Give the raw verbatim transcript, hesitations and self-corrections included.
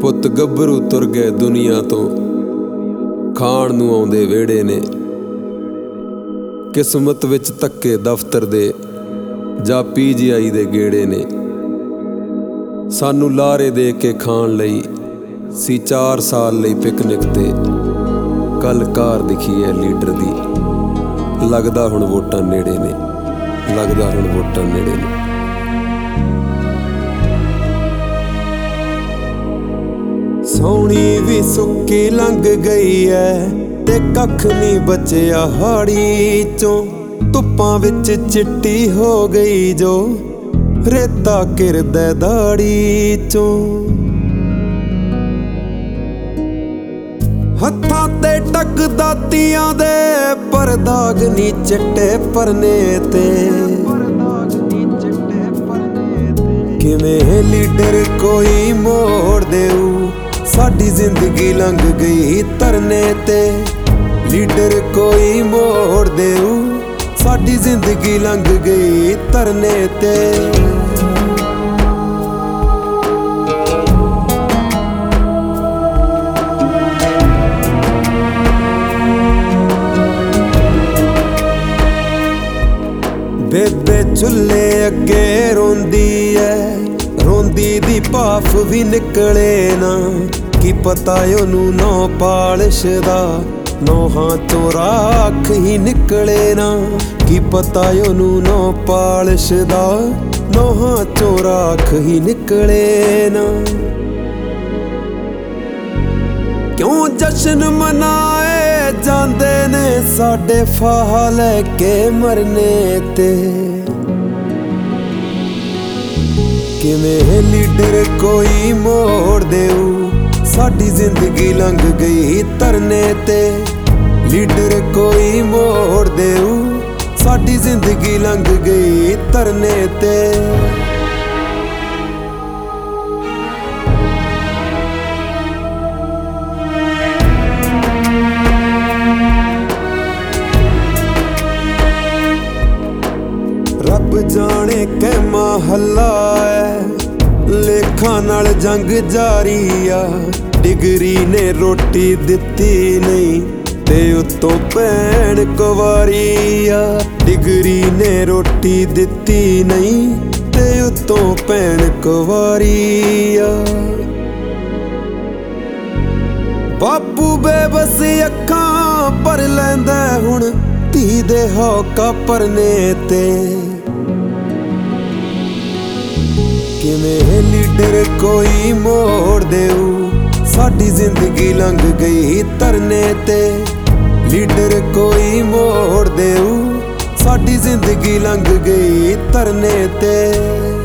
ਪੁੱਤ ਗੱਭਰੂ ਤੁਰ ਗਏ ਦੁਨੀਆ ਤੋਂ, ਖਾਣ ਨੂੰ ਆਉਂਦੇ ਵਿਹੜੇ ਨੇ। ਕਿਸਮਤ ਵਿੱਚ ਧੱਕੇ ਦਫ਼ਤਰ ਦੇ ਜਾਂ ਪੀ ਜੀ ਆਈ ਦੇ ਗੇੜੇ ਨੇ। ਸਾਨੂੰ ਲਾਰੇ ਦੇ ਕੇ ਖਾਣ ਲਈ ਸੀ ਚਾਰ ਸਾਲ ਲਈ ਪਿਕਨਿਕ ਤੇ। ਕੱਲ ਕਾਰ ਦਿਖੀ ਹੈ ਲੀਡਰ ਦੀ, ਲੱਗਦਾ ਹੁਣ ਵੋਟਾਂ ਨੇੜੇ ਨੇ, ਲੱਗਦਾ ਹੁਣ ਵੋਟਾਂ ਨੇੜੇ ਨੇ। ਸੋਹਣੀ ਵੀ ਸੁੱਕੀ ਲੰਘ ਗਈ ਐ ਤੇ ਕੱਖ ਨਹੀਂ ਬਚਿਆ ਹਾੜੀ ਚੋਂ। ਧੁੱਪਾਂ ਵਿੱਚ ਚਿੱਟੀ ਹੋ ਗਈ ਜੋ ਰੇਤਾ ਕਿਰਦਾ ਦਾੜੀ ਚੋਂ। ਹੱਥਾਂ ਤੇ ਟੱਕਦਾ ਤੀਆਂ ਦੇ ਪਰ ਦਾਗ ਨੀ ਚਿੱਟੇ ਪਰਨੇ ਤੇ। ਕਿਵੇਂ ਲੀਡਰ ਕੋਈ ਮੋੜ ਦੇਊ, ਸਾਡੀ ਜ਼ਿੰਦਗੀ ਲੰਘ ਗਈ ਧਰਨੇ ਤੇ। ਲੀਡਰ ਕੋਈ ਮੋੜ ਦੇਊ, ਸਾਡੀ ਜ਼ਿੰਦਗੀ ਲੰਘ ਗਈ ਧਰਨੇ ਤੇ। ਬੇਬੇ ਚੁੱਲ੍ਹੇ ਅੱਗੇ ਰੋਂਦੀ ਐ, ਰੋਂਦੀ ਦੀ ਭਾਫ ਵੀ ਨਿਕਲੇ ਨਾ। ਕੀ ਪਤਾ ਉਹਨੂੰ ਨੌ ਪਾਲਿਸ਼ ਦਾ, ਨੌਹਾਂ ਚੋਂ ਰਾਖ ਹੀ ਨਿਕਲੇ ਨਾ। ਕੀ ਪਤਾ ਉਹਨੂੰ ਨੌ ਪਾਲਿਸ਼ ਦਾ, ਨੌਹਾਂ ਚੋਂ ਰਾਖ ਹੀ ਨਿਕਲੇ ਨਾ। ਕਿਉਂ ਜਸ਼ਨ ਮਨਾਏ ਜਾਂਦੇ ਨੇ ਸਾਡੇ ਫਾਹਾ ਲੈ ਕੇ ਮਰਨੇ ਤੇ। ਕਿਵੇਂ ਲੀਡਰ ਕੋਈ ਮੋੜ ਦੇਊ, ਸਾਡੀ ਜ਼ਿੰਦਗੀ ਲੰਘ ਗਈ ਧਰਨੇ ਤੇ। ਲੀਡਰ ਕੋਈ ਮੋੜ ਦੇਊ, ਸਾਡੀ ਜ਼ਿੰਦਗੀ ਲੰਘ ਗਈ ਧਰਨੇ ਤੇ। ਰੱਬ ਜਾਣੇ ਕਹਿਮਾ ਹੱਲਾ ਐ, ਲੇਖਾਂ ਨਾਲ ਜੰਗ ਜਾਰੀ ਆ। ਡਿਗਰੀ ਨੇ ਰੋਟੀ ਦਿੱਤੀ ਨਹੀਂ ਤੇ ਉੱਤੋਂ ਭੈਣ ਕੁਵਾਰੀ ਆ। ਡਿਗਰੀ ਨੇ ਰੋਟੀ ਦਿੱਤੀ ਨਹੀਂ ਤੇ ਉੱਤੋਂ ਭੈਣ ਕੁਵਾਰੀ ਆ। ਬਾਪੂ ਬੇਬਸ ਅੱਖਾਂ ਭਰ ਲੈਂਦਾ ਹੁਣ ਧੀ ਦੇ ਹੌਕਾ ਪਰਨੇ ਤੇ। ਕਿਵੇਂ ਲੀਡਰ ਕੋਈ ਮੋੜ ਦੇਊ, ਸਾਡੀ ਜ਼ਿੰਦਗੀ ਲੰਘ ਗਈ ਧਰਨੇ ਤੇ। ਲੀਡਰ ਕੋਈ ਮੋੜ ਦੇਊ, ਸਾਡੀ ਜ਼ਿੰਦਗੀ ਲੰਘ ਗਈ ਧਰਨੇ ਤੇ।